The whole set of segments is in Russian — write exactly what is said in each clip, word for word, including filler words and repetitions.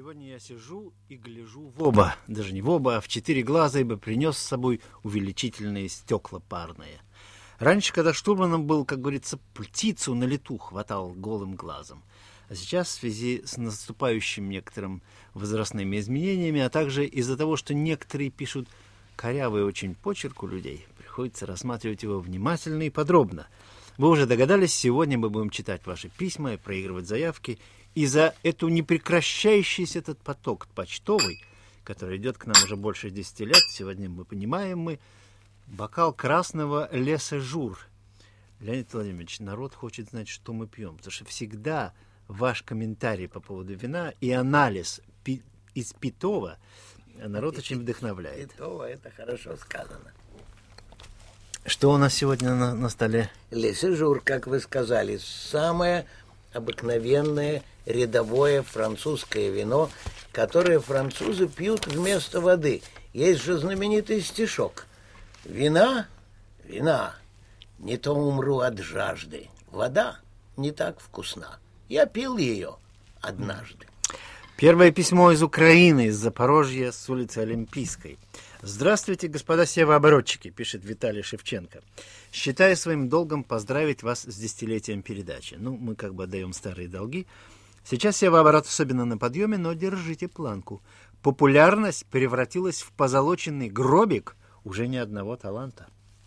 Сегодня я сижу и гляжу в оба, даже не в оба, а в четыре глаза, ибо принес с собой увеличительные стекла парные. Раньше, когда штурманом был, как говорится, птицу на лету хватал голым глазом. А сейчас в связи с наступающими некоторым возрастными изменениями, а также из-за того, что некоторые пишут корявый очень почерк у людей, приходится рассматривать его внимательно и подробно. Вы уже догадались, сегодня мы будем читать ваши письма и проигрывать заявки. И за эту непрекращающийся этот поток почтовый, который идет к нам уже больше десяти лет, сегодня мы понимаем мы, бокал красного лесожур. Леонид Владимирович, народ хочет знать, что мы пьем, потому что всегда ваш комментарий по поводу вина и анализ пи- из питого народ очень вдохновляет. Питого, это хорошо сказано. Что у нас сегодня на, на столе? Лесежур, как вы сказали, самое обыкновенное рядовое французское вино, которое французы пьют вместо воды. Есть же знаменитый стишок. Вина, вина, не то умру от жажды. Вода не так вкусна. Я пил ее однажды. Первое письмо из Украины, из Запорожья, с улицы Олимпийской. «Здравствуйте, господа севооборотчики», пишет Виталий Шевченко. «Считаю своим долгом поздравить вас с десятилетием передачи. Ну, мы как бы отдаем старые долги. Сейчас севооборот особенно на подъеме, но держите планку. Популярность превратилась в позолоченный гробик уже не одного таланта».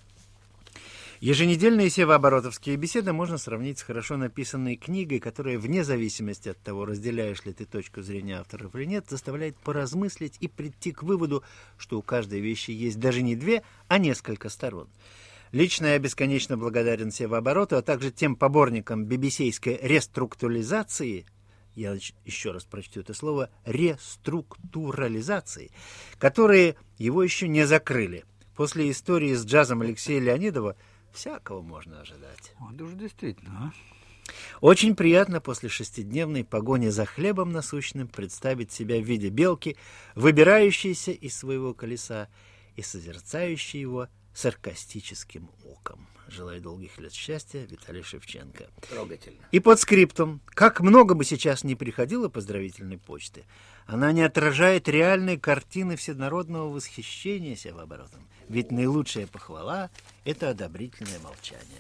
Еженедельные севооборотовские беседы можно сравнить с хорошо написанной книгой, которая, вне зависимости от того, разделяешь ли ты точку зрения авторов или нет, заставляет поразмыслить и прийти к выводу, что у каждой вещи есть даже не две, а несколько сторон. Лично я бесконечно благодарен севообороту, а также тем поборникам бибисейской реструктуризации, я еще раз прочту это слово, реструктурализации, которые его еще не закрыли. После истории с джазом Алексея Леонидова всякого можно ожидать. Вот уж действительно, а? Очень приятно после шестидневной погони за хлебом насущным представить себя в виде белки, выбирающейся из своего колеса и созерцающей его саркастическим оком. Желаю долгих лет счастья, Виталий Шевченко. Трогательно. И под скриптум. Как много бы сейчас не приходило поздравительной почты, она не отражает реальной картины всенародного восхищения севооборотом. Ведь наилучшая похвала – это одобрительное молчание.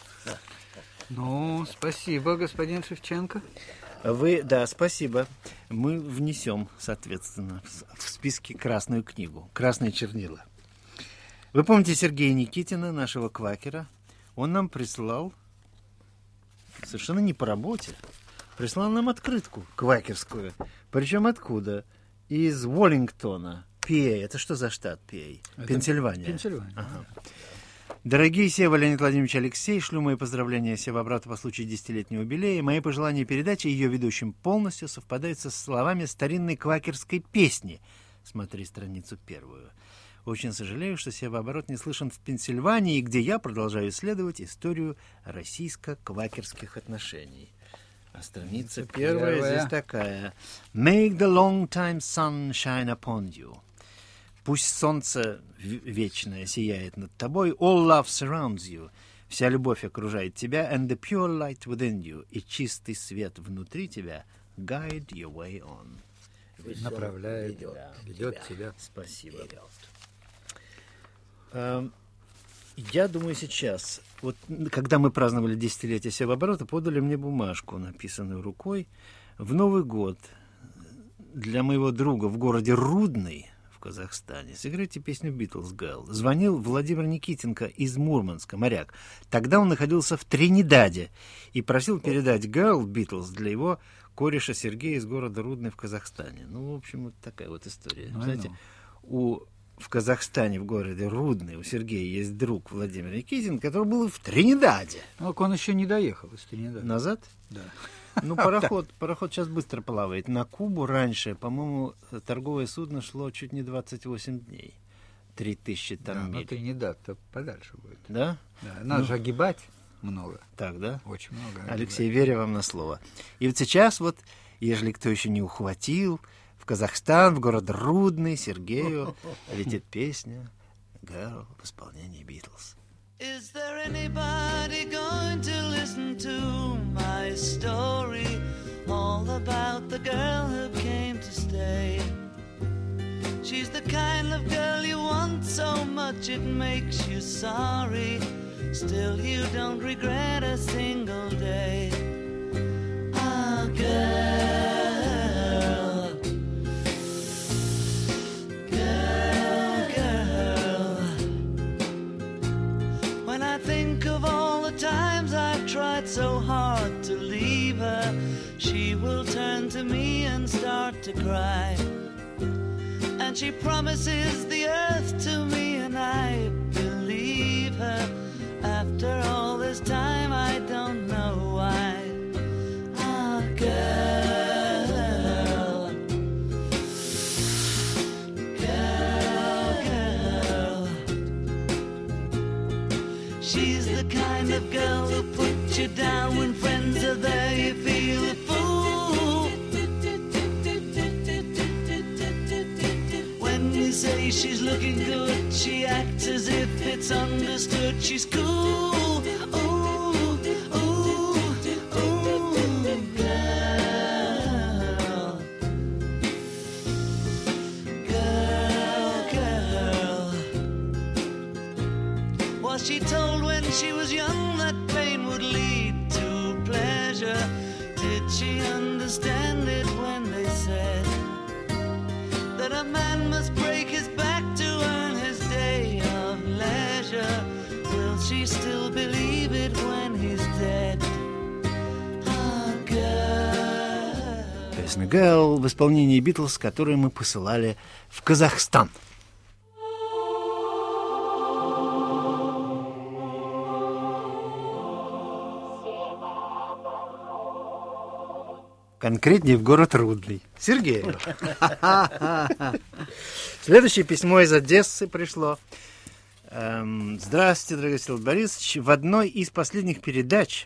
Ну, спасибо, господин Шевченко. Вы, да, спасибо. Мы внесем, соответственно, в списке красную книгу, красные чернила. Вы помните Сергея Никитина, нашего квакера? Он нам прислал, совершенно не по работе, прислал нам открытку квакерскую. Причем откуда? Из Уоллингтона, Пи Эй. Это что за штат Пи Эй? Это Пенсильвания. Пенсильвания. Ага. Дорогие Сева, Леонид Владимирович, Алексей, шлю мои поздравления Севообрату по случаю десятилетнего юбилея. Мои пожелания передачи ее ведущим полностью совпадают со словами старинной квакерской песни. Смотри страницу первую. Очень сожалею, что севооборот не слышен в Пенсильвании, где я продолжаю исследовать историю российско-квакерских отношений. А страница первая, первая здесь такая. Make the long time sun shine upon you. Пусть солнце вечное сияет над тобой. All love surrounds you. Вся любовь окружает тебя. And the pure light within you. И чистый свет внутри тебя. Guide your way on. Направляет, ведет, да, ведет тебя. тебя. Спасибо. Ведет. Я думаю, сейчас, вот когда мы праздновали десятилетие севооборота, подали мне бумажку, написанную рукой, в Новый год для моего друга в городе Рудный в Казахстане. Сыграйте песню «Beatles Girl». Звонил Владимир Никитенко из Мурманска, моряк. Тогда он находился в Тринидаде и просил передать «Girl» Beatles для его кореша Сергея из города Рудный в Казахстане. Ну, в общем, вот такая вот история. Ну, знаете, у... В Казахстане, в городе Рудный, у Сергея есть друг Владимир Никитин, который был в Тринидаде. Ну, он еще не доехал из Тринидада. Назад? Да. Ну, пароход, пароход сейчас быстро плавает. На Кубу раньше, по-моему, торговое судно шло чуть не двадцать восемь дней. Три тысячи там да, миль. но Тринидад-то подальше будет. Да? Да. Надо ну, же огибать много. Так, да? Очень много огибать. Алексей, верю вам на слово. И вот сейчас вот, ежели кто еще не ухватил, в Казахстан, в город Рудный, Сергею летит песня «Girl» в исполнении Beatles. Is there anybody going to listen to my story? All about the girl who came to stay. kind of girl you want so much it makes you sorry. Still you don't regret a single day. Ah, girl, girl, girl. When I think of all the times I've tried so hard to leave her, she will turn to me and start to cry. And she promises the earth to me, and I believe her. After all this time, I don't know why. Ah, girl, girl, girl. She's the kind of girl who puts you down when friends are there. You feel a fool. When you say she's looking good, she acts as if it's understood. She's cool. Ooh, ooh, ooh, girl, girl, girl. Was she told when she was young that pain would lead to pleasure? Did she understand it when they said that a man must break his back to earn his day of leisure? Will she still believe it when he's dead? Ah, girl. Песня «Girl» в исполнении Битлз, которую мы посылали в Казахстан. Конкретнее в город Рудный. Сергей. Следующее письмо из Одессы пришло. Эм, Здравствуйте, дорогой Всеволод Борисович. В одной из последних передач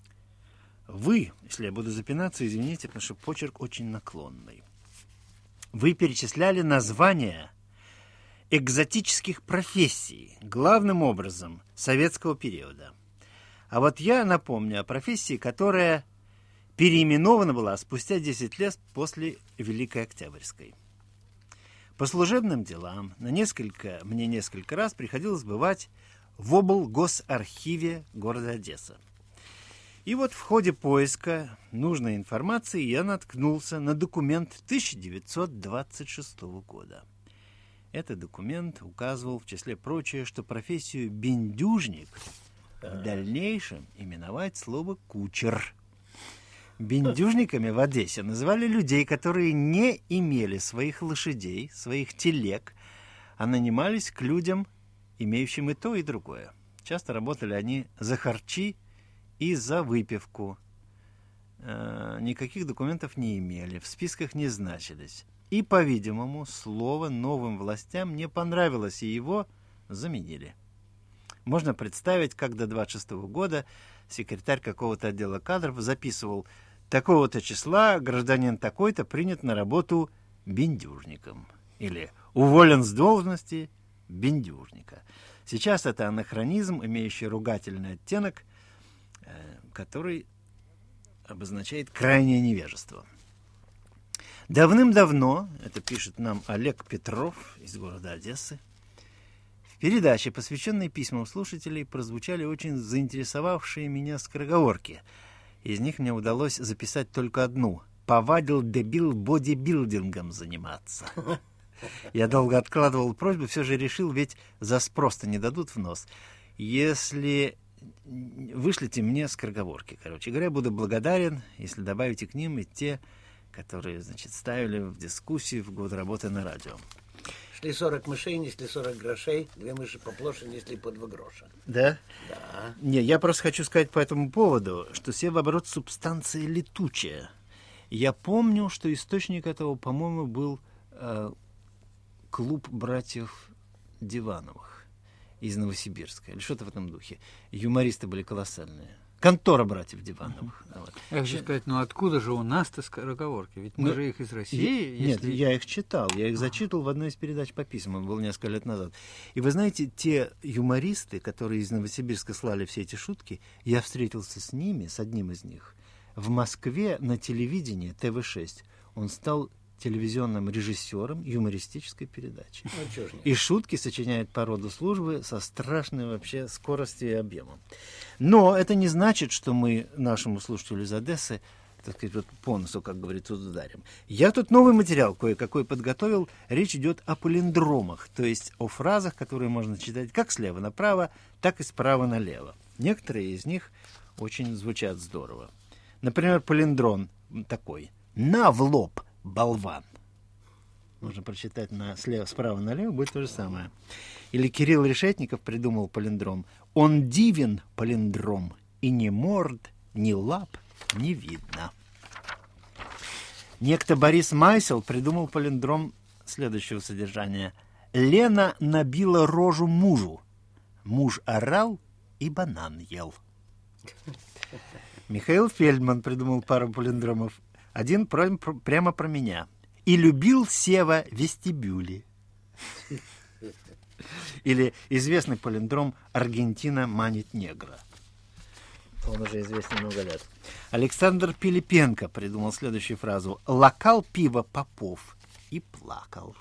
вы, если я буду запинаться, извините, потому что почерк очень наклонный, вы перечисляли названия экзотических профессий, главным образом советского периода. А вот я напомню о профессии, которая переименована была спустя десять лет после Великой Октябрьской. По служебным делам на несколько, мне несколько раз приходилось бывать в облгосархиве города Одесса. И вот в ходе поиска нужной информации я наткнулся на документ тысяча девятьсот двадцать шестого года. Этот документ указывал, в числе прочего, что профессию бендюжник в дальнейшем именовать слово «кучер». Бендюжниками в Одессе называли людей, которые не имели своих лошадей, своих телег, а нанимались к людям, имеющим и то, и другое. Часто работали они за харчи и за выпивку. Э, никаких документов не имели, в списках не значились. И, по-видимому, слово новым властям не понравилось, и его заменили. Можно представить, как до двадцать шестого года секретарь какого-то отдела кадров записывал: такого-то числа гражданин такой-то принят на работу бендюжником. Или уволен с должности бендюжника. Сейчас это анахронизм, имеющий ругательный оттенок, который обозначает крайнее невежество. Давным-давно, это пишет нам Олег Петров из города Одессы, в передаче, посвященной письмам слушателей, прозвучали очень заинтересовавшие меня скороговорки. Из них мне удалось записать только одну: «Повадил дебил бодибилдингом заниматься». Я долго откладывал просьбу, все же решил, ведь за спрос-то не дадут в нос. Если вышлите мне скороговорки, короче говоря, буду благодарен, если добавите к ним и те, которые, значит, ставили в дискуссии в год работы на радио. Шли сорок мышей, несли сорок грошей, две мыши поплоше несли по два гроша. Да? Да. Не, я просто хочу сказать по этому поводу, что севооборот субстанция летучая. Я помню, что источник этого, по-моему, был э, клуб братьев Дивановых из Новосибирска, или что-то в этом духе. Юмористы были колоссальные. Контора братьев Дивановых. Uh-huh. Вот. Я хочу сказать, ну откуда же у нас-то скороговорки? Ведь мы ну, же их из России. Я, если... Нет, я их читал. Я их зачитывал в одной из передач по письмам. Было несколько лет назад. И вы знаете, те юмористы, которые из Новосибирска слали все эти шутки, я встретился с ними, с одним из них, в Москве на телевидении тэ вэ шесть. Он стал телевизионным режиссером юмористической передачи. Ну, чё ж нет. И шутки сочиняет по роду службы со страшной вообще скоростью и объемом. Но это не значит, что мы нашему слушателю из Одессы, так сказать, вот по носу, как говорится, тут ударим. Я тут новый материал кое-какой подготовил. Речь идет о палиндромах, то есть о фразах, которые можно читать как слева направо, так и справа налево. Некоторые из них очень звучат здорово. Например, палиндром такой. «На в лоб, болван». Можно прочитать на, слева, справа налево, будет то же самое. Или Кирилл Решетников придумал палиндром. «Он дивен, палиндром, и ни морд, ни лап не видно». Некто Борис Майсел придумал палиндром следующего содержания. «Лена набила рожу мужу. Муж орал и банан ел». Михаил Фельдман придумал пару палиндромов. Один про, про, прямо про меня. «И любил Сева вестибюли». Или известный палиндром «Аргентина манит негра». Он уже известен много лет. Александр Пилипенко придумал следующую фразу. «Локал пиво Попов и плакал».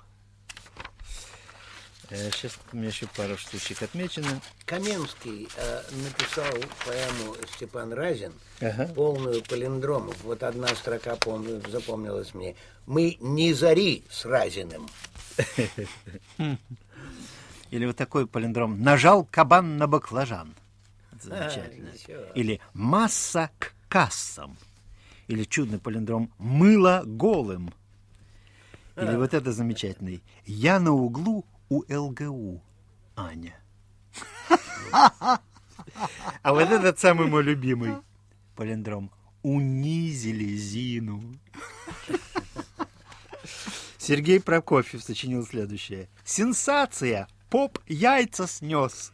Сейчас у меня еще пару штучек отмечено. Каменский э, написал поэму «Степан Разин», Ага. полную палиндромов. Вот одна строка помню, запомнилась мне. «Мы не зари с Разиным». Или вот такой палиндром. «Нажал кабан на баклажан». Это замечательно. А, ничего. Или «Масса к кассам». Или чудный палиндром «Мыло голым». Или вот это замечательный. «Я на углу у ЛГУ, Аня». А вот этот самый мой любимый палиндром. «Унизили Зину». Сергей Прокофьев сочинил следующее. «Сенсация! Поп яйца снес».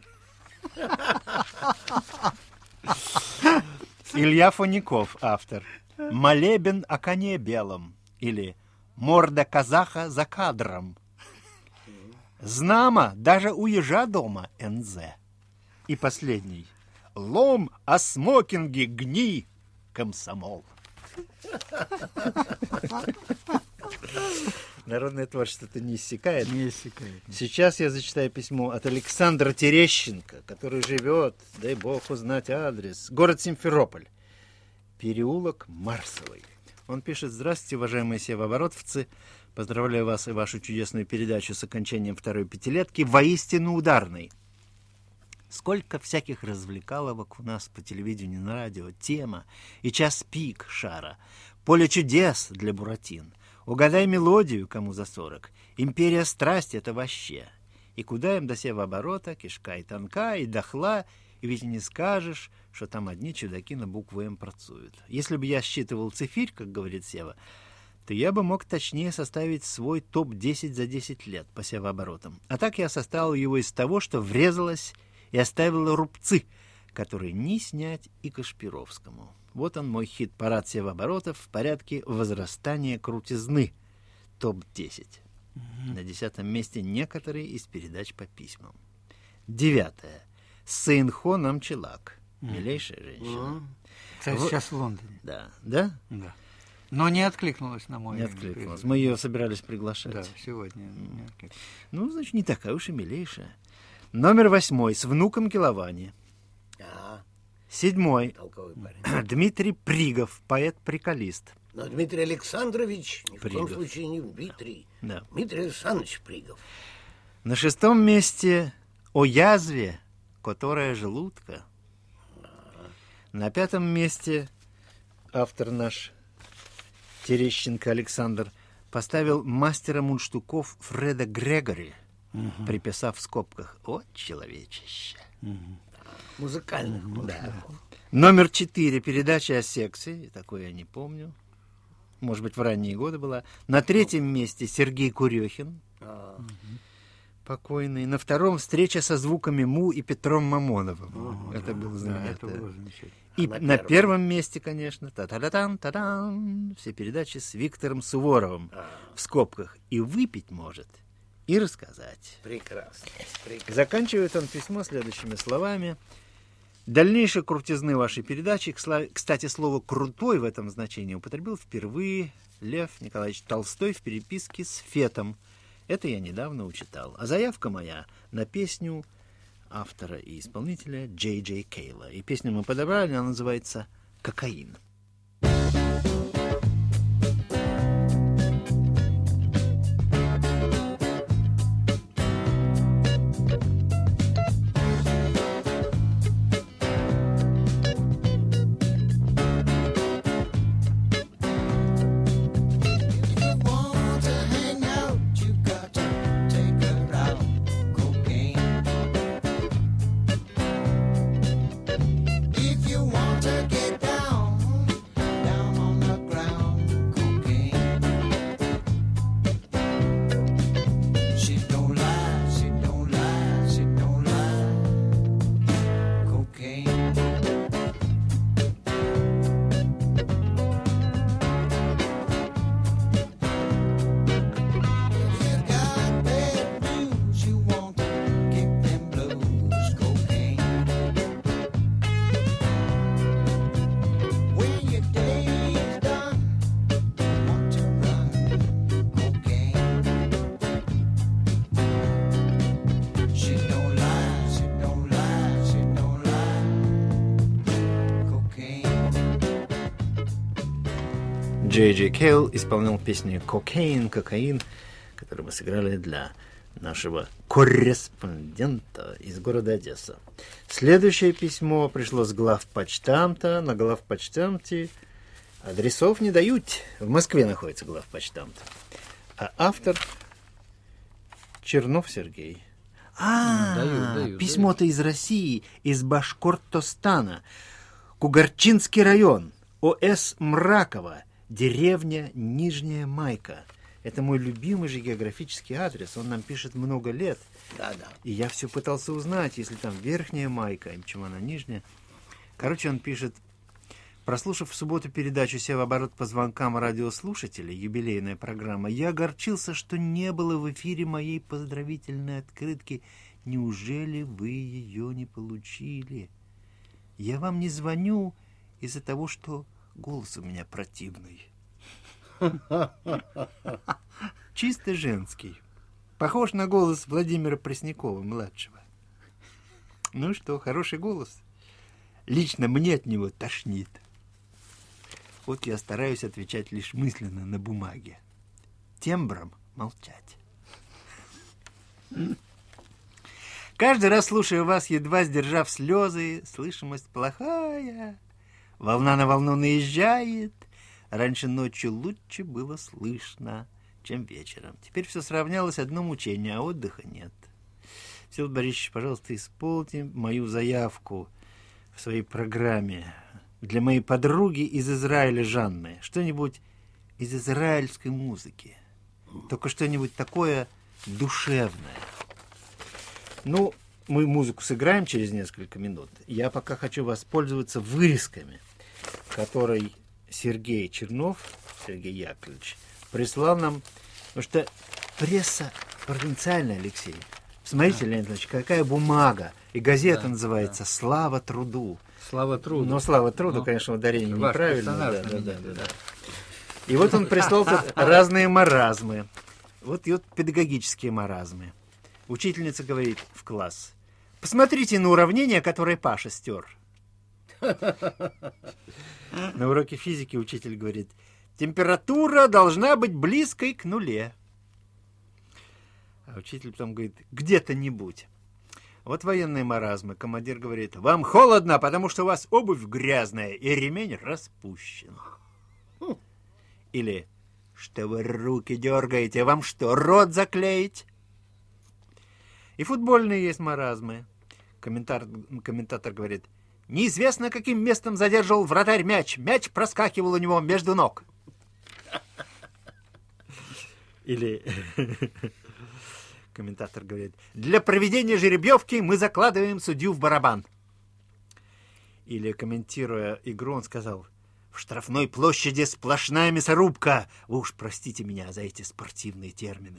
Илья Фоников, автор. «Молебен о коне белом». Или «Морда казаха за кадром». «Знамо даже у ежа дома эн зэ». И последний. «Лом о смокинге гни, комсомол». Народное творчество-то не иссякает. Не иссякает. Сейчас я зачитаю письмо от Александра Терещенко, который живет, дай бог узнать адрес, город Симферополь, переулок Марсовый. Он пишет: «Здравствуйте, уважаемые севооборотовцы. Поздравляю вас и вашу чудесную передачу с окончанием второй пятилетки, воистину ударной. Сколько всяких развлекаловок у нас по телевидению, на радио, тема и час пик шара, поле чудес для буратин, угадай мелодию, кому за сорок, империя страсти — это вообще. И куда им до севооборота, кишка и тонка, и дохла, и ведь не скажешь, что там одни чудаки на букву М працуют. Если бы я считывал цифирь, как говорит Сева, то я бы мог точнее составить свой топ десять за десять лет по севооборотам. А так я составил его из того, что врезалось и оставило рубцы, которые не снять и Кашпировскому. Вот он, мой хит-парад севооборотов в порядке возрастания крутизны. топ десять. Mm-hmm. На десятом месте некоторые из передач по письмам. Девятое. Сейнхо Намчилак. Mm-hmm. Милейшая женщина. Mm-hmm. Кстати, вот. Сейчас в Лондоне. Да. Да? Да. Но не откликнулась на мой. Не откликнулась. Мы ее собирались приглашать. Да, сегодня не откликнулась. Ну, значит, не такая уж и милейшая. Номер восьмой. С внуком Келовани. А, Седьмой. толковый парень. Дмитрий Пригов, поэт-приколист. Но Дмитрий Александрович ни в Пригов. коем случае не Дмитрий. Да. Дмитрий Александрович Пригов. На шестом месте о язве, которая желудка. На пятом месте автор наш Терещенко Александр поставил мастера мундштуков Фреда Грегори, угу. приписав в скобках «О, человечище». Угу. Музыкальных. Угу. Да. Номер четыре. Передача о сексе. Такое я не помню. Может быть, в ранние годы была. На третьем месте Сергей Курехин. А. Угу. Покойный. На втором встреча со звуками Му и Петром Мамоновым. Угу, это да, было Да, знаменито. это было замечательно. И а на, на первом? первом месте, конечно, та-та-та-тан, та-дан, все передачи с Виктором Суворовым А. в скобках. И выпить может, и рассказать. Прекрасно. Прекрасно. Заканчивает он письмо следующими словами. Дальнейшей крутизны вашей передачи, кстати, слово «крутой» в этом значении употребил впервые Лев Николаевич Толстой в переписке с Фетом. Это я недавно учитал. А заявка моя на песню автора и исполнителя Джей Джей Кейла. И песню мы подобрали, она называется «Кокаин». Джей Джей Кейл исполнял песню «Кокаин», «Кокаин», которую мы сыграли для нашего корреспондента из города Одесса. Следующее письмо пришло с главпочтамта. На главпочтамте адресов не дают. В Москве находится главпочтамт. А автор Чернов Сергей. А, дают, дают, письмо-то дают. Из России, из Башкортостана. Кугарчинский район, ОС Мраково, деревня Нижняя Майка. Это мой любимый же географический адрес. Он нам пишет много лет. Да, да. И я все пытался узнать, если там Верхняя Майка, и почему она Нижняя. Короче, он пишет: прослушав в субботу передачу «Севооборот по звонкам радиослушателей», юбилейная программа, я огорчился, что не было в эфире моей поздравительной открытки. Неужели вы ее не получили? Я вам не звоню из-за того, что голос у меня противный. Чисто женский. Похож на голос Владимира Преснякова-младшего. Ну что, хороший голос. Лично мне от него тошнит. Вот я стараюсь отвечать лишь мысленно на бумаге. Тембром молчать. Каждый раз, слушая вас, едва сдержав слезы, слышимость плохая. Волна на волну наезжает. Раньше ночью лучше было слышно, чем вечером. Теперь все сравнялось, одно мучение, а отдыха нет. Всеволод Борисович, пожалуйста, исполните мою заявку в своей программе для моей подруги из Израиля Жанны. Что-нибудь из израильской музыки. Только что-нибудь такое душевное. Ну, мы музыку сыграем через несколько минут. Я пока хочу воспользоваться вырезками, которые Сергей Чернов, Сергей Яковлевич, прислал нам, потому что пресса провинциальная, Алексей. Смотрите, да. Леонид Ильич, какая бумага. И газета да, называется да. «Слава труду». «Слава труду». Но «Слава труду», но, конечно, ударение неправильно. Да, да, да, да, да. И вот он прислал тут разные маразмы. Вот, и вот педагогические маразмы. Учительница говорит в класс: посмотрите на уравнение, которое Паша стер. На уроке физики учитель говорит: температура должна быть близкой к нуле. А учитель потом говорит: где-то-нибудь. Вот военные маразмы. Командир говорит: вам холодно, потому что у вас обувь грязная и ремень распущен. Или: что вы руки дергаете, вам что, рот заклеить? И футбольные есть маразмы. Комментатор, комментатор говорит: неизвестно, каким местом задерживал вратарь мяч. Мяч проскакивал у него между ног. Или комментатор говорит: для проведения жеребьевки мы закладываем судью в барабан. Или, комментируя игру, он сказал: в штрафной площади сплошная мясорубка. Вы уж простите меня за эти спортивные термины.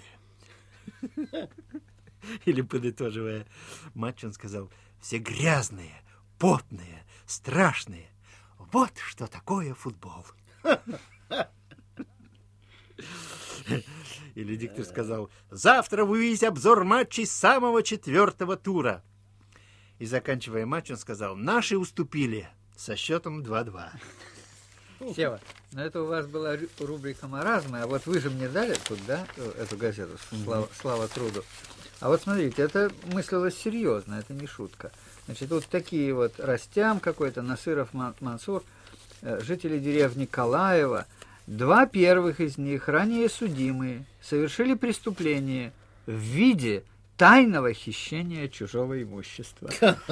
Или, подытоживая матч, он сказал: все грязные, потные, страшные. Вот что такое футбол. Или диктор сказал: завтра вы увидите обзор матчей самого четвертого тура. И заканчивая матч, он сказал: наши уступили со счетом два-два. Сева, но это у вас была рубрика маразма, а вот вы же мне дали тут, да, эту газету «Слава, слава труду». А вот смотрите, это мыслилось серьезно, это не шутка. Значит, вот такие вот Растям какой-то, Насыров Мансур, жители деревни Калаева, два первых из них, ранее судимые, совершили преступление в виде тайного хищения чужого имущества.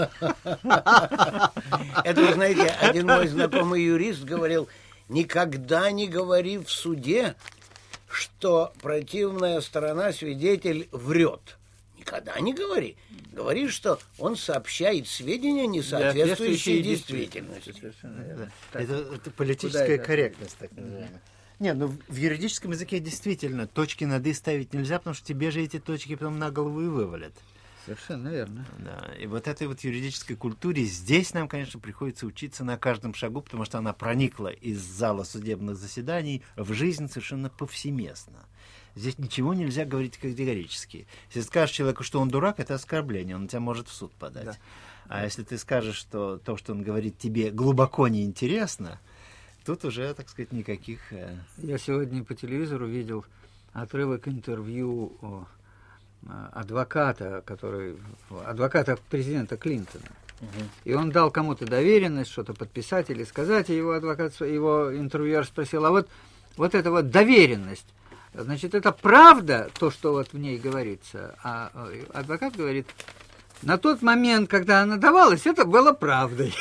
Это, вы знаете, один мой знакомый юрист говорил: никогда не говори в суде, что противная сторона, свидетель, врет. Никогда не говори. Говори, что он сообщает сведения, не соответствующие действительности. Это, это политическая корректность, так называемая. Нет, ну в юридическом языке действительно точки над «и» ставить нельзя, потому что тебе же эти точки потом на голову и вывалят. Совершенно верно. Да, и вот этой вот юридической культуре здесь нам, конечно, приходится учиться на каждом шагу, потому что она проникла из зала судебных заседаний в жизнь совершенно повсеместно. Здесь ничего нельзя говорить категорически. Если скажешь человеку, что он дурак, это оскорбление, он тебя может в суд подать. Да. А да. Если ты скажешь, что то, что он говорит, тебе глубоко неинтересно, тут уже, так сказать, никаких... Я сегодня по телевизору видел отрывок интервью адвоката, который... адвоката президента Клинтона. Угу. И он дал кому-то доверенность, что-то подписать или сказать, и его адвокат, его интервьюер спросил: а вот, вот эта вот доверенность, значит, это правда, то, что вот в ней говорится? А адвокат говорит: на тот момент, когда она давалась, это было правдой.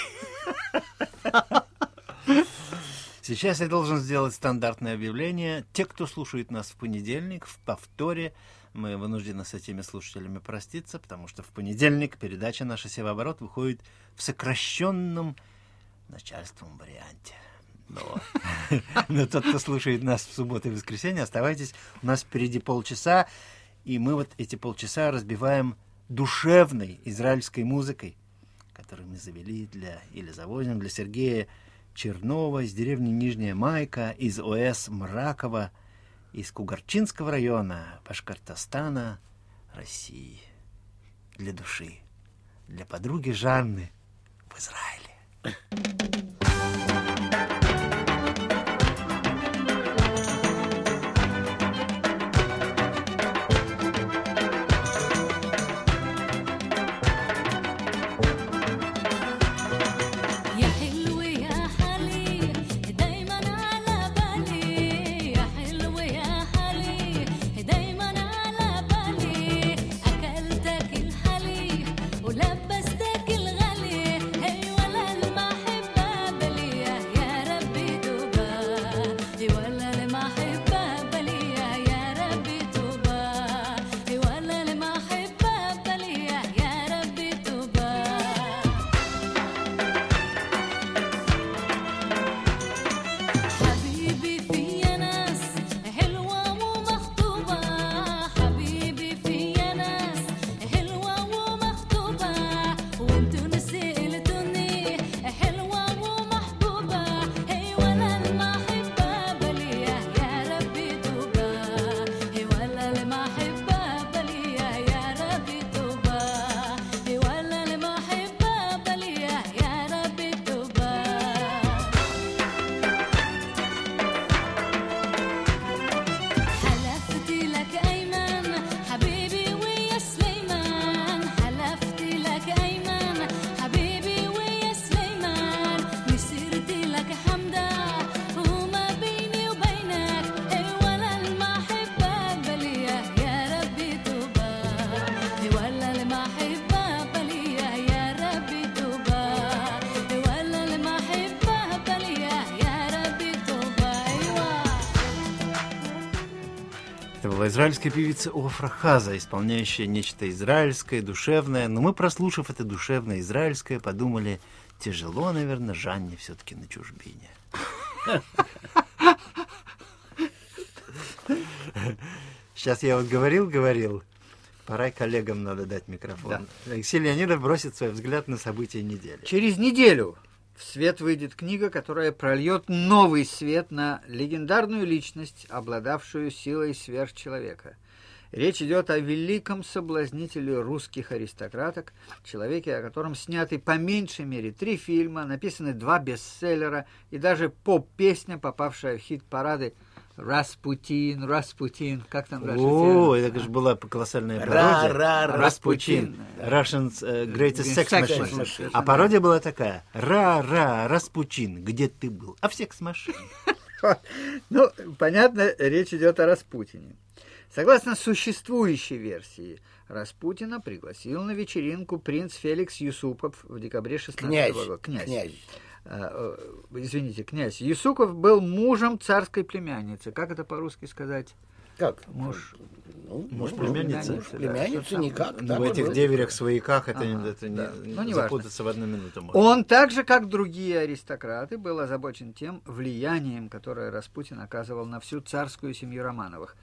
Сейчас я должен сделать стандартное объявление. Те, кто слушает нас в понедельник, в повторе, мы вынуждены с этими слушателями проститься, потому что в понедельник передача наша «Севооборот» выходит в сокращенном начальством варианте. Но, но тот, кто слушает нас в субботу и воскресенье, оставайтесь. У нас впереди полчаса, и мы вот эти полчаса разбиваем душевной израильской музыкой, которую мы завели для, или завозим для Сергея Чернова из деревни Нижняя Майка, из ОС Мракова, из Кугарчинского района Башкортостана, России. Для души, для подруги Жанны в Израиле. Израильская певица Офра Хаза, исполняющая нечто израильское, душевное. Но мы, прослушав это душевное израильское, подумали: тяжело, наверное, Жанне все-таки на чужбине. Сейчас я вот говорил, говорил, пора коллегам надо дать микрофон. Да. Алексей Леонидов бросит свой взгляд на события недели. Через неделю в свет выйдет книга, которая прольет новый свет на легендарную личность, обладавшую силой сверхчеловека. Речь идет о великом соблазнителе русских аристократок, человеке, о котором сняты по меньшей мере три фильма, написаны два бестселлера и даже поп-песня, попавшая в хит-парады «Распутин, Распутин». Как там дальше? О, это же была колоссальная пародия. Распутин. Russian's uh, Greatest Sex Machine. Machine. А пародия была такая. Ра-ра, Распутин, где ты был? А в секс-машине. Ну, понятно, речь идет о Распутине. Согласно существующей версии, Распутина пригласил на вечеринку принц Феликс Юсупов в декабре шестнадцатого года. Князь. Князь. А, извините, князь. Юсупов был мужем царской племянницы. Как это по-русски сказать? Как? Муж. Ну, муж племянницы. Муж племянницы, да, никак. Ну, в этих был. Деверях-свояках это, ага, это да. не, ну, не запутаться важно. В одну минуту можно. Он так же, как другие аристократы, был озабочен тем влиянием, которое Распутин оказывал на всю царскую семью Романовых.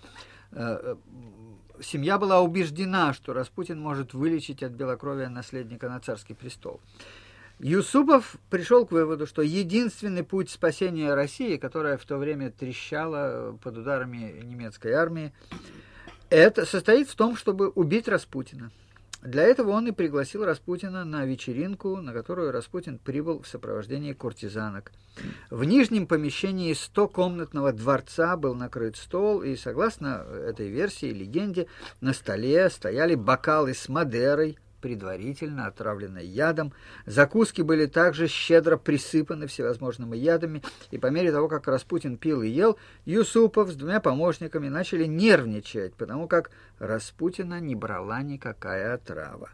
Семья была убеждена, что Распутин может вылечить от белокровия наследника на царский престол. Юсупов пришел к выводу, что единственный путь спасения России, которая в то время трещала под ударами немецкой армии, это состоит в том, чтобы убить Распутина. Для этого он и пригласил Распутина на вечеринку, на которую Распутин прибыл в сопровождении куртизанок. В нижнем помещении стокомнатного дворца был накрыт стол, и, согласно этой версии, легенде, на столе стояли бокалы с Мадерой, предварительно отравленной ядом. Закуски были также щедро присыпаны всевозможными ядами, и по мере того, как Распутин пил и ел, Юсупов с двумя помощниками начали нервничать, потому как Распутина не брала никакая отрава.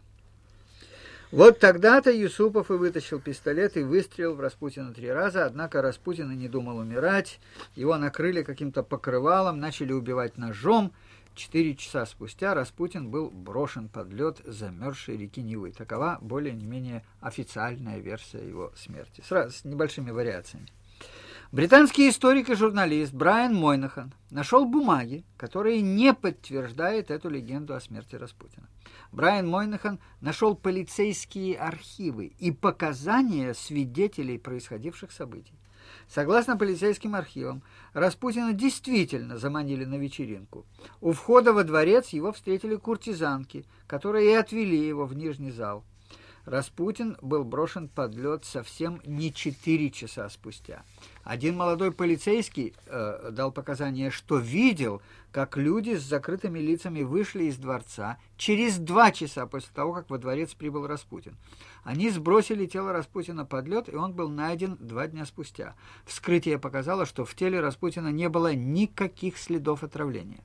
Вот тогда-то Юсупов и вытащил пистолет и выстрелил в Распутина три раза, однако Распутин и не думал умирать, его накрыли каким-то покрывалом, начали убивать ножом. Четыре часа спустя Распутин был брошен под лед замерзшей реки Невы. Такова более не менее официальная версия его смерти, сразу с небольшими вариациями. Британский историк и журналист Брайан Мойнахан нашел бумаги, которые не подтверждают эту легенду о смерти Распутина. Брайан Мойнахан нашел полицейские архивы и показания свидетелей происходивших событий. Согласно полицейским архивам, Распутина действительно заманили на вечеринку. У входа во дворец его встретили куртизанки, которые и отвели его в нижний зал. Распутин был брошен под лед совсем не четыре часа спустя. Один молодой полицейский э, дал показания, что видел, как люди с закрытыми лицами вышли из дворца через два часа после того, как во дворец прибыл Распутин. Они сбросили тело Распутина под лед, и он был найден два дня спустя. Вскрытие показало, что в теле Распутина не было никаких следов отравления.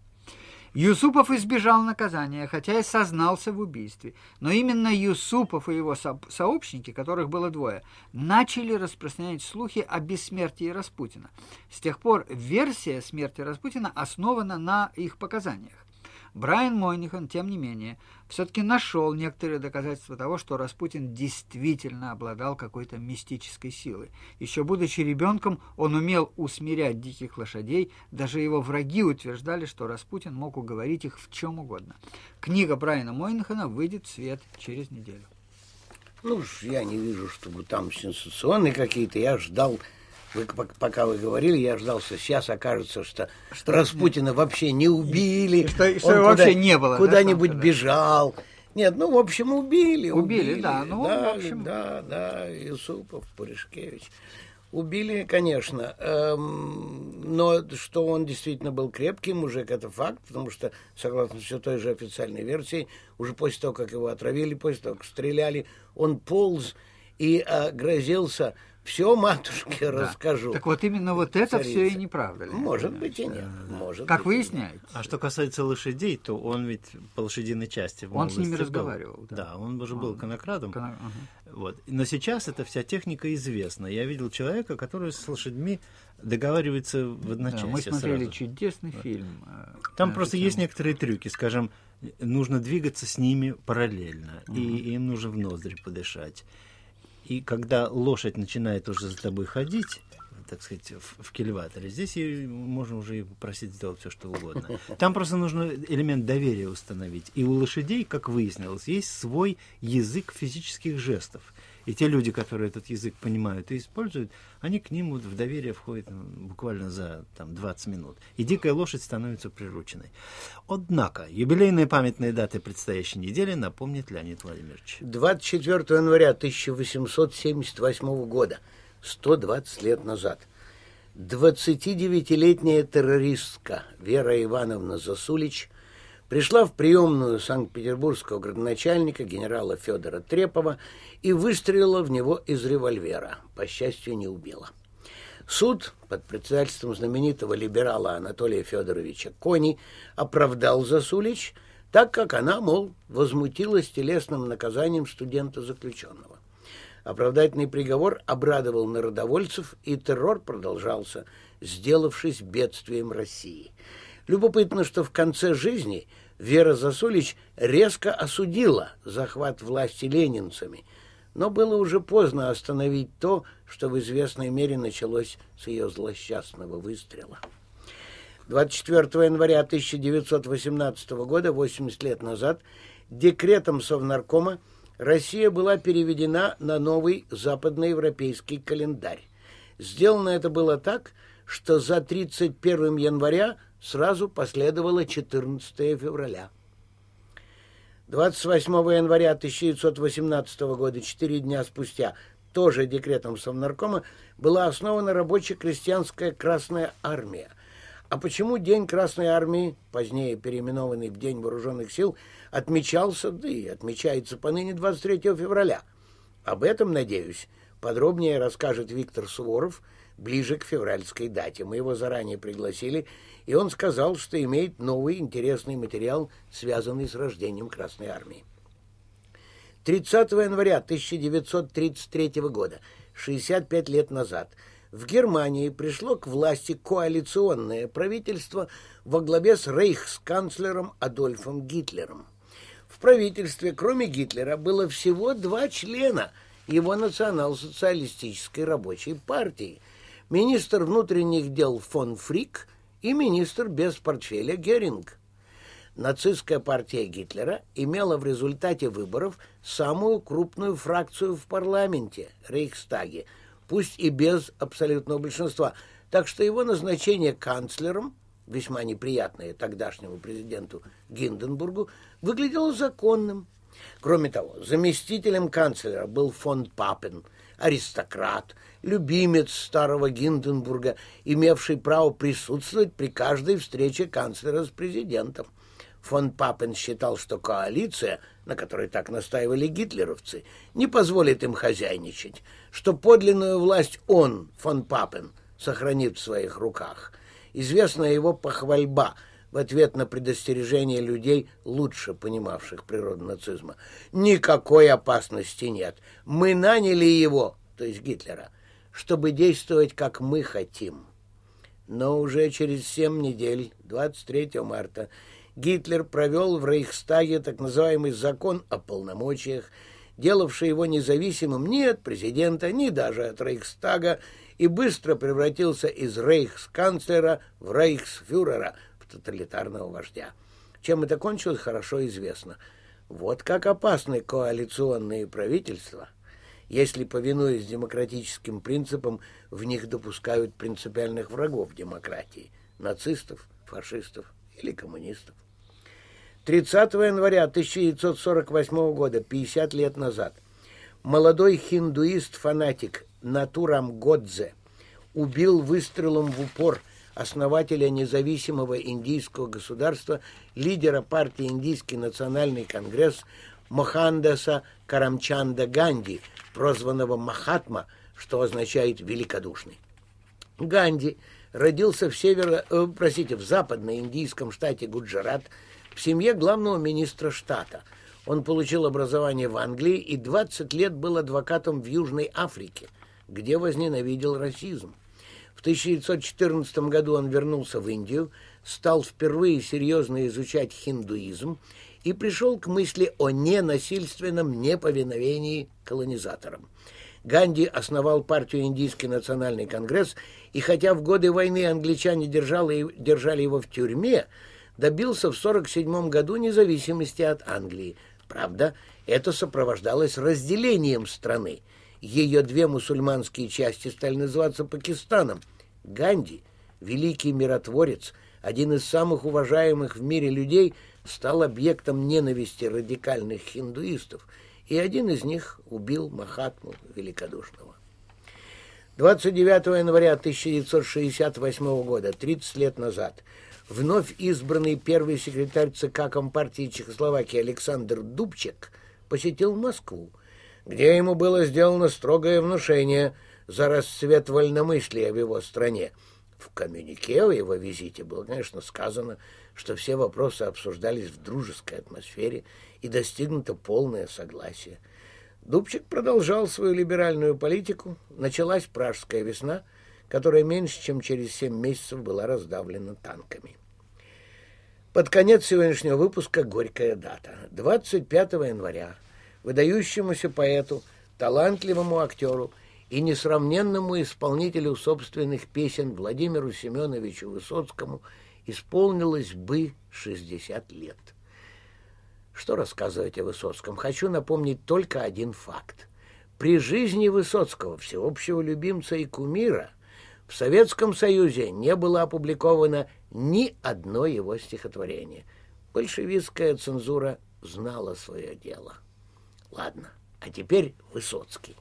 Юсупов избежал наказания, хотя и сознался в убийстве. Но именно Юсупов и его со- сообщники, которых было двое, начали распространять слухи о бессмертии Распутина. С тех пор версия смерти Распутина основана на их показаниях. Брайан Мойнахан, тем не менее, все-таки нашел некоторые доказательства того, что Распутин действительно обладал какой-то мистической силой. Еще будучи ребенком, он умел усмирять диких лошадей, даже его враги утверждали, что Распутин мог уговорить их в чем угодно. Книга Брайана Мойнахана выйдет в свет через неделю. Ну уж я не вижу, чтобы там сенсационные какие-то, я ждал... Вы, пока вы говорили, я ждал, что сейчас окажется, что, что Распутина нет. вообще не убили. И что, и что вообще не было. Куда-нибудь да, бежал. Нет, ну, в общем, убили. Убили, убили да. Ну, да, в общем... да, да, Юсупов, Пуришкевич. Убили, конечно. Эм, но что он действительно был крепкий мужик, это факт, потому что, согласно все той же официальной версии, уже после того, как его отравили, после того, как стреляли, он полз и э, грозился... Все, матушке, да. расскажу. Так вот именно вот это Царица. Все и неправда. Может быть и нет. Да. Может как быть, выясняется. А что касается лошадей, то он ведь по лошадиной части в Он с ними был. разговаривал. Да, да он уже был конокрадом. Коно... Ага. Вот. Но сейчас эта вся техника известна. Я видел человека, который с лошадьми договаривается в одночасье. Да, мы смотрели сразу. чудесный да. фильм. Там просто есть некоторые трюки. Скажем, нужно двигаться с ними параллельно. Угу. И им нужно в ноздри подышать. И когда лошадь начинает уже за тобой ходить, так сказать, в, в кильваторе, здесь и можно уже и попросить сделать все, что угодно. Там просто нужно элемент доверия установить. И у лошадей, как выяснилось, есть свой язык физических жестов. И те люди, которые этот язык понимают и используют, они к ним вот в доверие входят ну, буквально за там, двадцать минут. И дикая лошадь становится прирученной. Однако, юбилейные памятные даты предстоящей недели напомнит Леонид Владимирович. двадцать четвёртого января тысяча восемьсот семьдесят восьмого года, сто двадцать лет назад, двадцатидевятилетняя террористка Вера Ивановна Засулич пришла в приемную санкт-петербургского градоначальника генерала Федора Трепова и выстрелила в него из револьвера. По счастью, не убила. Суд под председательством знаменитого либерала Анатолия Федоровича Кони оправдал Засулич, так как она, мол, возмутилась телесным наказанием студента-заключенного. Оправдательный приговор обрадовал народовольцев, и террор продолжался, сделавшись бедствием России. Любопытно, что в конце жизни Вера Засулич резко осудила захват власти ленинцами, но было уже поздно остановить то, что в известной мере началось с ее злосчастного выстрела. двадцать четвёртого января тысяча девятьсот восемнадцатого года, восемьдесят лет назад, декретом Совнаркома Россия была переведена на новый западноевропейский календарь. Сделано это было так, что за тридцать первого января сразу последовало четырнадцатого февраля. двадцать восьмого января тысяча девятьсот восемнадцатого года, четыре дня спустя, тоже декретом Совнаркома, была основана рабоче-крестьянская Красная Армия. А почему День Красной Армии, позднее переименованный в День Вооруженных Сил, отмечался, да и отмечается поныне двадцать третьего февраля? Об этом, надеюсь, подробнее расскажет Виктор Суворов ближе к февральской дате. Мы его заранее пригласили, и он сказал, что имеет новый интересный материал, связанный с рождением Красной Армии. тридцатого января тысяча девятьсот тридцать третьего года, шестьдесят пять лет назад, в Германии пришло к власти коалиционное правительство во главе с рейхсканцлером Адольфом Гитлером. В правительстве, кроме Гитлера, было всего два члена его национал-социалистической рабочей партии: министр внутренних дел фон Фрик и министр без портфеля Геринг. Нацистская партия Гитлера имела в результате выборов самую крупную фракцию в парламенте, Рейхстаге, пусть и без абсолютного большинства, так что его назначение канцлером, весьма неприятное тогдашнему президенту Гинденбургу, выглядело законным. Кроме того, заместителем канцлера был фон Папен, аристократ, любимец старого Гинденбурга, имевший право присутствовать при каждой встрече канцлера с президентом. Фон Папен считал, что коалиция, на которой так настаивали гитлеровцы, не позволит им хозяйничать, что подлинную власть он, фон Папен, сохранит в своих руках. Известна его похвальба в ответ на предостережение людей, лучше понимавших природу нацизма. «Никакой опасности нет. Мы наняли его, то есть Гитлера, чтобы действовать, как мы хотим». Но уже через семь недель, двадцать третьего марта, Гитлер провел в Рейхстаге так называемый закон о полномочиях, делавший его независимым ни от президента, ни даже от Рейхстага, и быстро превратился из рейхсканцлера в рейхсфюрера, в тоталитарного вождя. Чем это кончилось, хорошо известно. Вот как опасны коалиционные правительства, если, повинуясь демократическим принципам, в них допускают принципиальных врагов демократии – нацистов, фашистов или коммунистов. тридцатого января тысяча девятьсот сорок восьмого года, пятьдесят лет назад, молодой хиндуист-фанатик Натурам Годзе убил выстрелом в упор основателя независимого индийского государства, лидера партии Индийский национальный конгресс Мохандаса Карамчанда Ганди, прозванного Махатма, что означает «великодушный». Ганди родился в северо, э, простите, в западно-индийском штате Гуджарат в семье главного министра штата. Он получил образование в Англии и двадцать лет был адвокатом в Южной Африке, где возненавидел расизм. В тысяча девятьсот четырнадцатом году он вернулся в Индию, стал впервые серьезно изучать хиндуизм и пришел к мысли о ненасильственном неповиновении колонизаторам. Ганди основал партию Индийский национальный конгресс, и хотя в годы войны англичане держали, держали его в тюрьме, добился в сорок седьмом году независимости от Англии. Правда, это сопровождалось разделением страны. ее две мусульманские части стали называться Пакистаном. Ганди, великий миротворец, один из самых уважаемых в мире людей, стал объектом ненависти радикальных хиндуистов, и один из них убил Махатму Великодушного. двадцать девятого января тысяча девятьсот шестьдесят восьмого года, тридцать лет назад, вновь избранный первый секретарь ЦК Компартии Чехословакии Александр Дубчек посетил Москву, где ему было сделано строгое внушение за расцвет вольномыслия в его стране. В коммюнике о его визите было, конечно, сказано, что все вопросы обсуждались в дружеской атмосфере и достигнуто полное согласие. Дубчик продолжал свою либеральную политику. Началась Пражская весна, которая меньше чем через семь месяцев была раздавлена танками. Под конец сегодняшнего выпуска горькая дата. двадцать пятого января выдающемуся поэту, талантливому актеру и несравненному исполнителю собственных песен Владимиру Семеновичу Высоцкому исполнилось бы шестьдесят лет. Что рассказывать о Высоцком? Хочу напомнить только один факт. При жизни Высоцкого, всеобщего любимца и кумира, в Советском Союзе не было опубликовано ни одно его стихотворение. Большевистская цензура знала свое дело. Ладно, а теперь Высоцкий.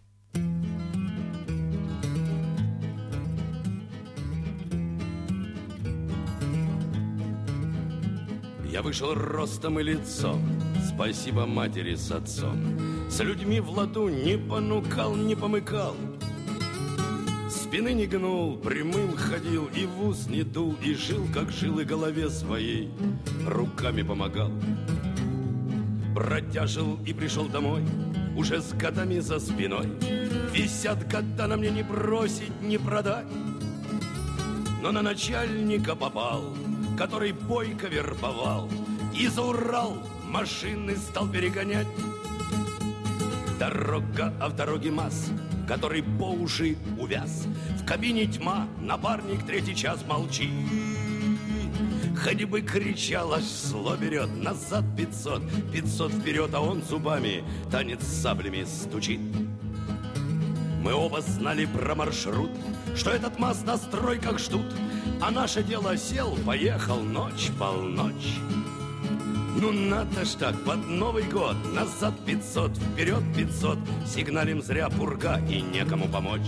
Я вышел ростом и лицом, спасибо матери с отцом. С людьми в ладу не понукал, не помыкал. Спины не гнул, прямым ходил, и в ус не дул, и жил, как жил, и голове своей руками помогал. Бродяжил и пришел домой, уже с годами за спиной. Висят года на мне не бросить, не продать. Но на начальника попал, который бойко вербовал, и за Урал машины стал перегонять. Дорога, а в дороге масс, который по уши увяз. В кабине тьма, напарник третий час молчит. Хоть бы кричал, аж зло берет. Назад пятьсот, пятьсот вперед, а он зубами танец с саблями стучит. Мы оба знали про маршрут, что этот мост на стройках ждут, а наше дело сел, поехал, ночь, полночь. Ну надо ж так, под Новый год, назад пятьсот, вперед пятьсот, сигналим зря пурга и некому помочь.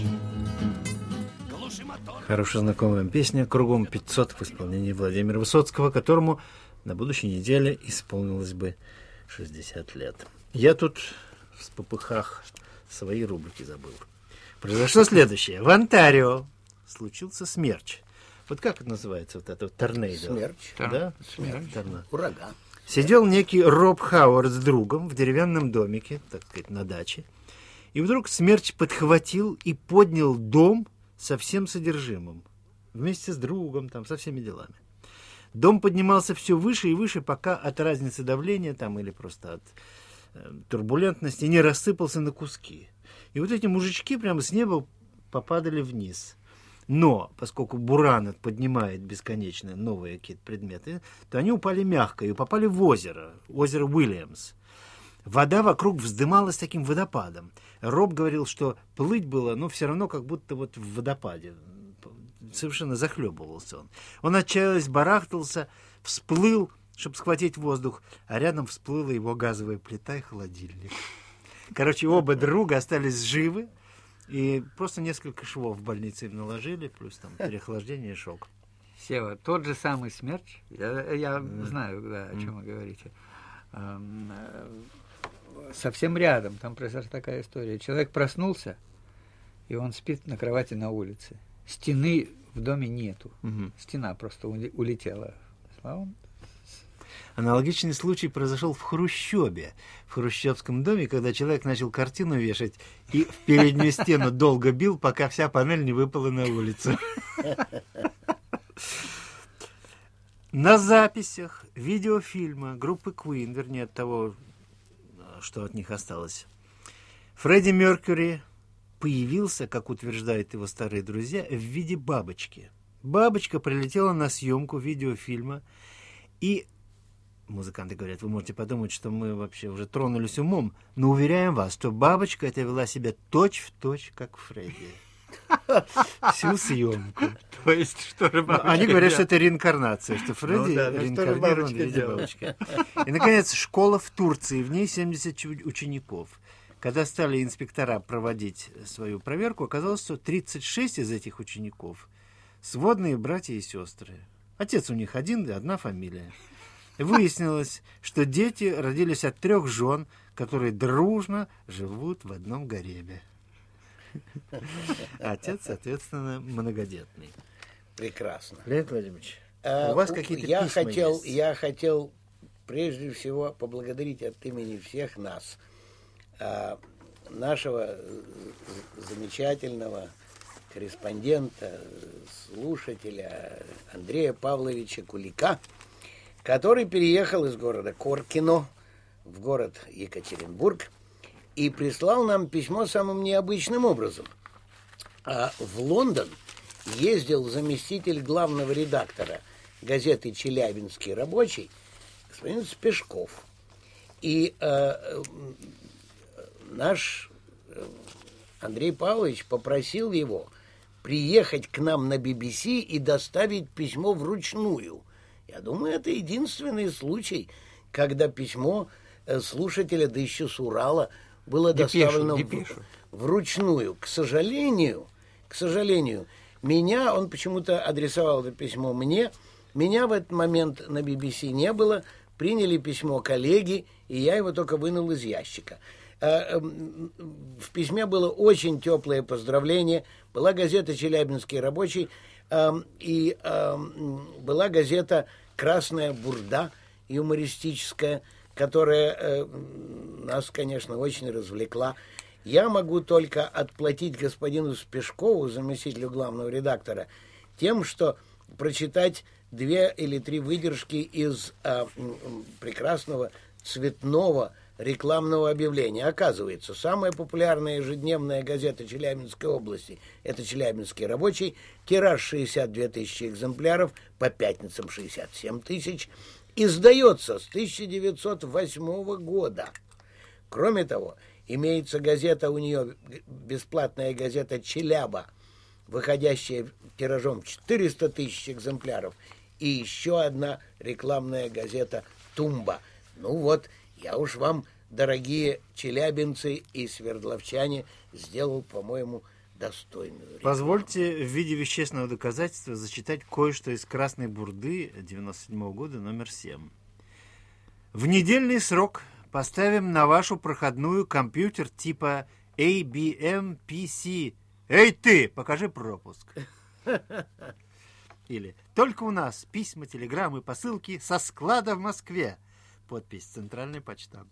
Хорошая знакомая песня «Кругом пятьсот» в исполнении Владимира Высоцкого, которому на будущей неделе исполнилось бы шестьдесят лет. Я тут в попыхах свои рубрики забыл. Произошло следующее. В Онтарио случился смерч. Вот как это называется, вот это торнадо? Смерч. Да? Смерч. Торнадо. Ураган. Сидел некий Роб Хауард с другом в деревянном домике, так сказать, на даче, и вдруг смерч подхватил и поднял дом со всем содержимым, вместе с другом, там, со всеми делами. Дом поднимался все выше и выше, пока от разницы давления там, или просто от э, турбулентности не рассыпался на куски. И вот эти мужички прямо с неба попадали вниз. Но, поскольку буран поднимает бесконечно новые какие-то предметы, то они упали мягко и попали в озеро, озеро Уильямс. Вода вокруг вздымалась таким водопадом. Роб говорил, что плыть было, но все равно как будто вот в водопаде. Совершенно захлебывался он. Он отчаялся, барахтался, всплыл, чтобы схватить воздух, а рядом всплыла его газовая плита и холодильник. Короче, оба друга остались живы, и просто несколько швов в больнице им наложили, плюс там переохлаждение и шок. Сева, тот же самый смерч, я, я mm. знаю, да, о чем mm. вы говорите, совсем рядом, там произошла такая история. Человек проснулся, и он спит на кровати на улице. Стены в доме нету. Mm-hmm. Стена просто улетела. Слава. Аналогичный случай произошел в Хрущебе, в хрущебском доме, когда человек начал картину вешать и в переднюю стену долго бил, пока вся панель не выпала на улицу. На записях видеофильма группы Queen, вернее, от того, что от них осталось, Фредди Меркьюри появился, как утверждают его старые друзья, в виде бабочки. Бабочка прилетела на съемку видеофильма и Музыканты говорят, вы можете подумать, что мы вообще уже тронулись умом, но уверяем вас, что бабочка эта вела себя точь-в-точь, как Фредди. Всю съемку. То есть, что же бабочка Они говорят, делала? что это реинкарнация, что Фредди Ну да, ну что же реинкарнирован бабочка в виде делала? бабочки. И, наконец, школа в Турции, в ней семьдесят чу- учеников. Когда стали инспектора проводить свою проверку, оказалось, что тридцать шесть из этих учеников сводные братья и сестры. Отец у них один и одна фамилия. Выяснилось, что дети родились от трех жен, которые дружно живут в одном гареме. Отец, соответственно, многодетный. Прекрасно. Леонид Владимирович, А, у вас у- какие-то я письма хотел, есть? я хотел прежде всего поблагодарить от имени всех нас а, нашего э, замечательного корреспондента, слушателя Андрея Павловича Кулика, который переехал из города Коркино в город Екатеринбург и прислал нам письмо самым необычным образом. А в Лондон ездил заместитель главного редактора газеты «Челябинский рабочий» господин Спешков. И э, наш Андрей Павлович попросил его приехать к нам на би би си и доставить письмо вручную. Я думаю, это единственный случай, когда письмо э, слушателя, да еще с Урала, было Депешу, доставлено в- депешу. вручную. К сожалению, к сожалению, меня, он почему-то адресовал это письмо мне, меня в этот момент на би би си не было, приняли письмо коллеги, и я его только вынул из ящика. Э, эм, В письме было очень теплое поздравление, была газета «Челябинский рабочий», эм, и эм, была газета «Красная бурда» юмористическая, которая э, нас, конечно, очень развлекла. Я могу только отплатить господину Спешкову, заместителю главного редактора, тем, что прочитать две или три выдержки из э, м, прекрасного цветного рекламного объявления. Оказывается, самая популярная ежедневная газета Челябинской области – это «Челябинский рабочий», тираж шестьдесят две тысячи экземпляров, по пятницам шестьдесят семь тысяч, издается с тысяча девятьсот восьмого года. Кроме того, имеется газета у нее, бесплатная газета «Челяба», выходящая тиражом в четыреста тысяч экземпляров, и еще одна рекламная газета «Тумба». Ну вот, я уж вам, дорогие челябинцы и свердловчане, сделал, по-моему, достойную рекламу. Позвольте в виде вещественного доказательства зачитать кое-что из «Красной бурды» девяносто седьмого года, номер семь. В недельный срок поставим на вашу проходную компьютер типа эй би эм пи си. Эй ты, покажи пропуск. Или только у нас письма, телеграммы, посылки со склада в Москве. Подпись «Центральный почтамт».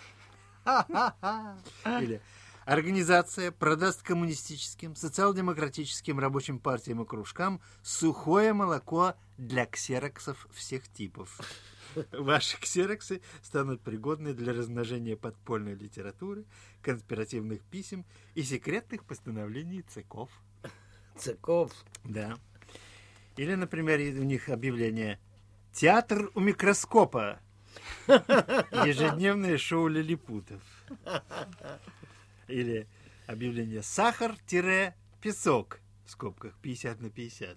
Или организация продаст коммунистическим, социал-демократическим рабочим партиям и кружкам сухое молоко для ксероксов всех типов. Ваши ксероксы станут пригодны для размножения подпольной литературы, конспиративных писем и секретных постановлений ЦКов. Цыков. Да. Или, например, у них объявление «Театр у микроскопа». Ежедневное шоу лилипутов. Или объявление «Сахар-песок» в скобках пятьдесят на пятьдесят.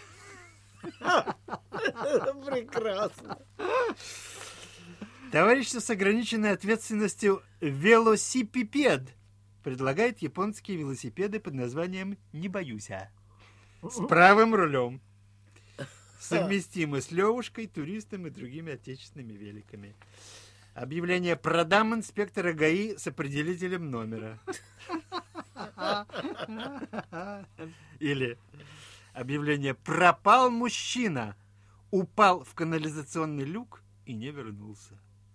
Прекрасно. Товарищество с ограниченной ответственностью «Велосипипед» предлагает японские велосипеды под названием «Не боюся». С правым рулем. Совместимы с Левушкой, туристом и другими отечественными великами. Объявление «Продам инспектора ГАИ с определителем номера». Или объявление «Пропал мужчина, упал в канализационный люк и не вернулся».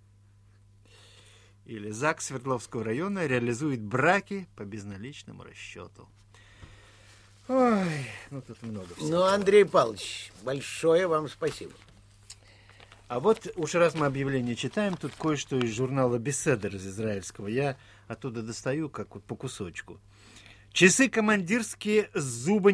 Или ЗАГС Свердловского района реализует браки по безналичному расчету. Ой, ну тут много всего. Ну, Андрей Павлович, большое вам спасибо. А вот уж раз мы объявление читаем, тут кое-что из журнала «Беседер» из израильского. Я оттуда достаю, как вот по кусочку. Часы командирские с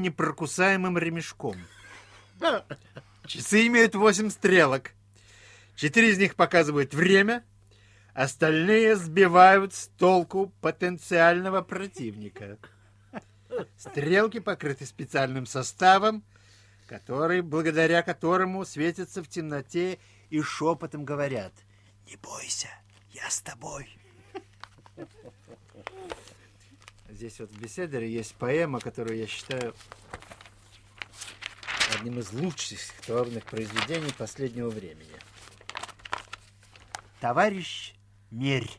зубонепрокусаемым ремешком. Часы имеют восемь стрелок. Четыре из них показывают время, остальные сбивают с толку потенциального противника. Стрелки покрыты специальным составом, который, благодаря которому светятся в темноте и шепотом говорят: «Не бойся, я с тобой». Здесь вот в беседере есть поэма, которую я считаю одним из лучших стихотворных произведений последнего времени. Товарищ Мерь.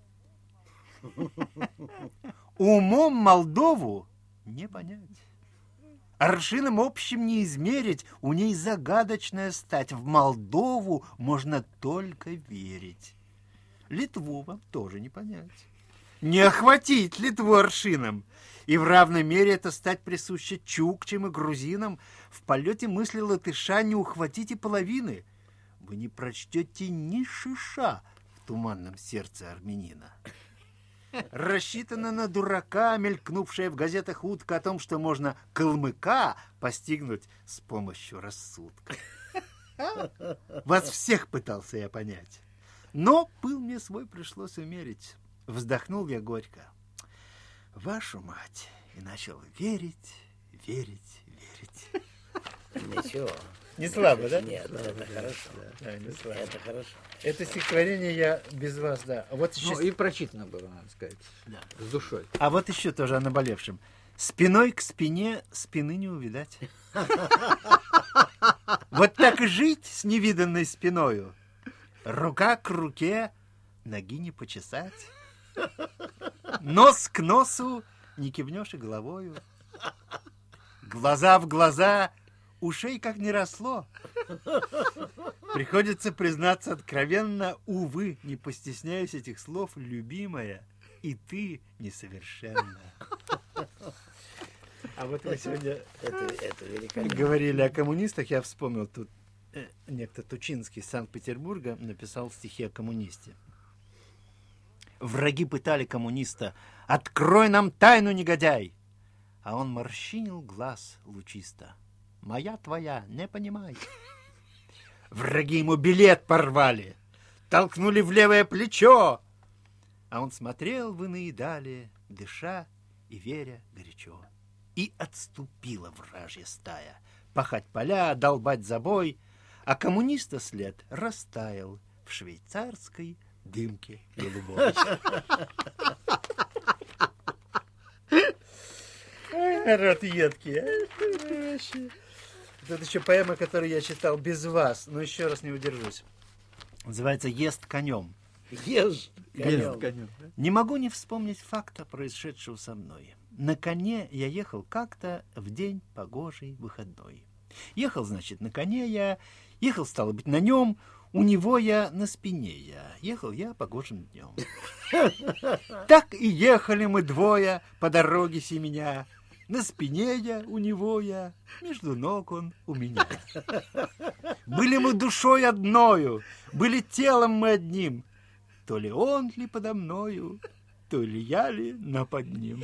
Умом Молдову не понять, аршином общим не измерить, у ней загадочная стать, в Молдову можно только верить. Литву вам тоже не понять, не охватить Литву аршином, и в равной мере это стать присуще чукчам и грузинам. В полете мысли латыша не ухватите половины, вы не прочтете ни шиша в туманном сердце армянина. Рассчитана на дурака, мелькнувшая в газетах утка о том, что можно калмыка постигнуть с помощью рассудка. Вас всех пытался я понять, но пыл мне свой пришлось умерить. Вздохнул я горько. Вашу мать! И начал верить, верить, верить. Ничего. Не слабо, да? Нет, ну, это хорошо. Да, не слабо. Это хорошо. Это стихотворение я без вас, да. А вот еще... Ну, и прочитано было, надо сказать, Да. с душой. А вот еще тоже о наболевшем. Спиной к спине спины не увидать. Вот так и жить с невиданной спиною. Рука к руке, ноги не почесать. Нос к носу не кивнешь и головою. Глаза в глаза, ушей как не росло. Приходится признаться откровенно, увы, не постесняюсь этих слов, любимая, и ты несовершенна. А вот мы сегодня Это, это великолепно. говорили о коммунистах, я вспомнил, тут э, некто Тучинский из Санкт-Петербурга написал стихи о коммунисте. Враги пытали коммуниста: «Открой нам тайну, негодяй!» А он морщинил глаз лучисто: «Моя твоя, не понимай». Враги ему билет порвали, толкнули в левое плечо, а он смотрел в иные дали, дыша и веря горячо. И отступила вражья стая, пахать поля, долбать забой, а коммуниста след растаял в швейцарской дымке голубой. Ой, народ едкий, а? Тут еще поэма, которую я читал без вас, но еще раз не удержусь. Называется «Ест конем». Ешь конем. Ест конем, да? Не могу не вспомнить факта, происшедшего со мной. На коне я ехал как-то в день погожий выходной. Ехал, значит, на коне я, ехал, стало быть, на нем, у него я на спине я. Ехал я погожим днем. Так и ехали мы двое по дороге семеня. На спине я, у него я, между ног он у меня. Были мы душой одною, были телом мы одним. То ли он ли подо мною, то ли я ли напод ним.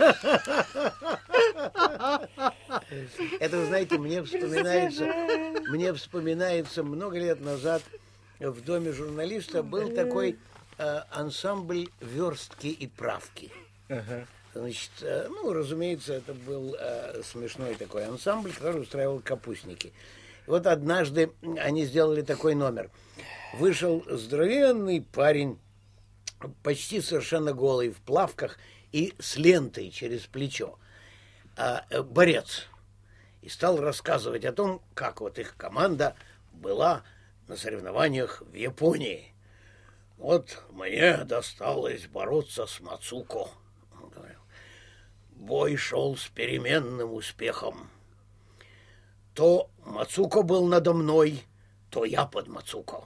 Это, вы знаете, мне вспоминается, мне вспоминается много лет назад в доме журналиста был такой э, ансамбль верстки и правки. Ага. Значит, э, ну, разумеется, это был э, смешной такой ансамбль, который устраивал капустники. И вот однажды они сделали такой номер. Вышел здоровенный парень, почти совершенно голый, в плавках и с лентой через плечо. А, э, борец. И стал рассказывать о том, как вот их команда была на соревнованиях в Японии. Вот мне досталось бороться с Мацуко. Он говорил. Бой шел с переменным успехом. То Мацуко был надо мной, то я под Мацуко.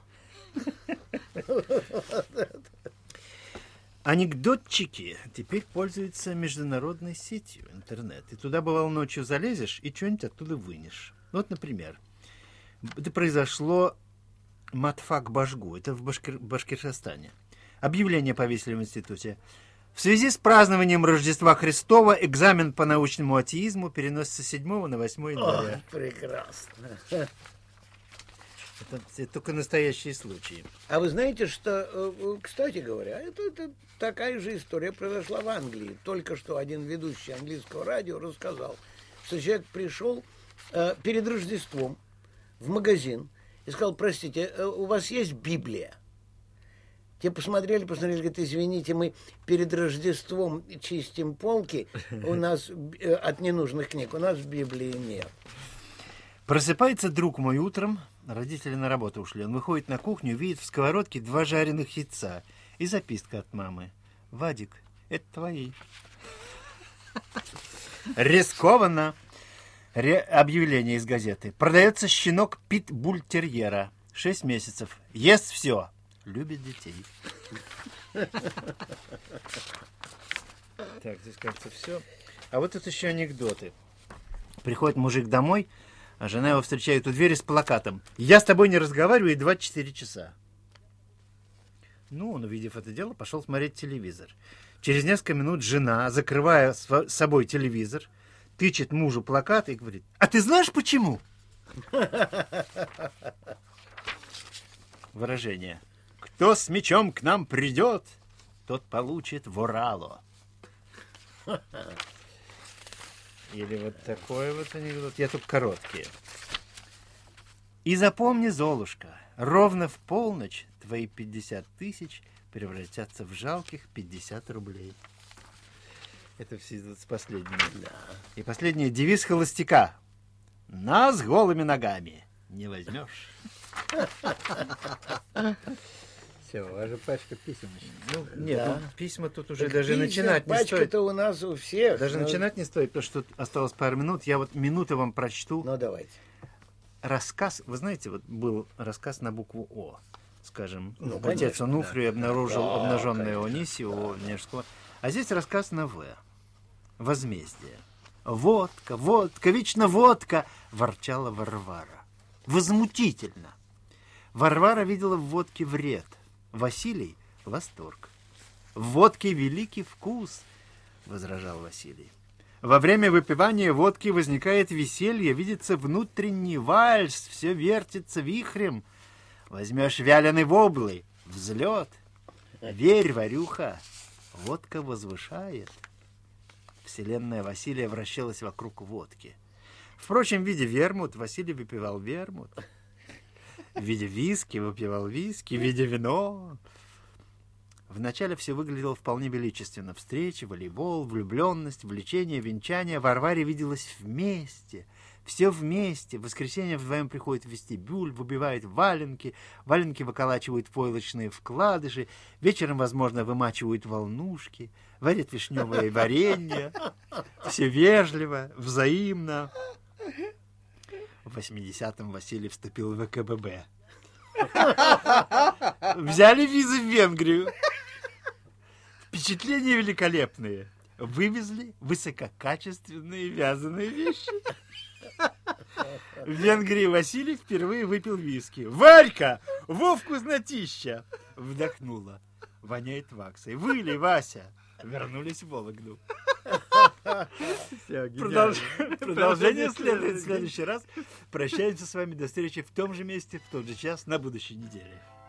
Анекдотчики теперь пользуются международной сетью интернет. И туда, бывало, ночью залезешь и что-нибудь оттуда вынешь. Вот, например, это произошло Матфак Башгу, это в Башкир... Башкирстане. Объявление повесили в институте. В связи с празднованием Рождества Христова экзамен по научному атеизму переносится с седьмого на восьмое января. О, прекрасно. Это, это только настоящие случаи. А вы знаете, что, э, кстати говоря, это, это такая же история произошла в Англии. Только что один ведущий английского радио рассказал, что человек пришел э, перед Рождеством в магазин и сказал: простите, э, у вас есть Библия? Те посмотрели, посмотрели, говорят: извините, мы перед Рождеством чистим полки, у нас э, от ненужных книг, у нас Библии нет. Просыпается друг мой утром, родители на работу ушли. Он выходит на кухню, видит в сковородке два жареных яйца и записка от мамы: Вадик, это твои. Рискованно. Ре- объявление из газеты. Продается щенок питбуль-терьера. Шесть месяцев. Ест все. Любит детей. Так, здесь, кажется, все. А вот тут еще анекдоты. Приходит мужик домой, а жена его встречает у двери с плакатом: «Я с тобой не разговариваю двадцать четыре часа». Ну, он, увидев это дело, пошел смотреть телевизор. Через несколько минут жена, закрывая с собой телевизор, тычет мужу плакат и говорит: «А ты знаешь почему?» Выражение: «Кто с мечом к нам придет, тот получит ворало». Или вот такой вот анекдот. Я тут короткие. И запомни, Золушка, ровно в полночь твои пятьдесят тысяч превратятся в жалких пятьдесят рублей. Это все с последними. Да. И последний девиз холостяка: нас голыми ногами не возьмешь. Все, у вас же пачка писем. Ну, нет, Да. ну, письма тут уже Так даже писем, начинать не стоит. пачка-то у нас у всех. Даже но... начинать не стоит, потому что тут осталось пару минут. Я вот минуты вам прочту. Ну, давайте. Рассказ, вы знаете, вот был рассказ на букву О. Скажем, Ну, отец конечно, Онуфрий обнаружил Да, обнаженное конечно, Онисию у Невского. А здесь рассказ на В. Возмездие. «Водка, водка, вечно водка!» — ворчала Варвара. Возмутительно. Варвара видела в водке вред. Василий — восторг. «В водке великий вкус!» — возражал Василий. Во время выпивания водки возникает веселье, видится внутренний вальс, все вертится вихрем. Возьмешь вяленый воблы — взлет. Верь, Варюха, водка возвышает. Вселенная Василия вращалась вокруг водки. Впрочем, в виде вермут Василий выпивал вермут. В виде виски выпивал виски, в виде вино. Вначале все выглядело вполне величественно. Встречи, волейбол, влюбленность, влечение, венчание. Варваре виделось вместе. Все вместе. В воскресенье вдвоем приходят в вестибюль, выбивают валенки. Валенки выколачивают войлочные вкладыши. Вечером, возможно, вымачивают волнушки. Варят вишневое варенье. Все вежливо, взаимно. В восьмидесятом Василий вступил в ВКББ. Взяли визы в Венгрию. Впечатления великолепные. Вывезли высококачественные вязаные вещи. В Венгрии Василий впервые выпил виски. «Варька! Во вкуснотища!» Вдохнула. Воняет ваксой. «Вылей, Вася!» Вернулись в Вологду. Продолж... Продолжение следует в следующий раз. Прощаемся с вами. До встречи в том же месте, в тот же час, на будущей неделе.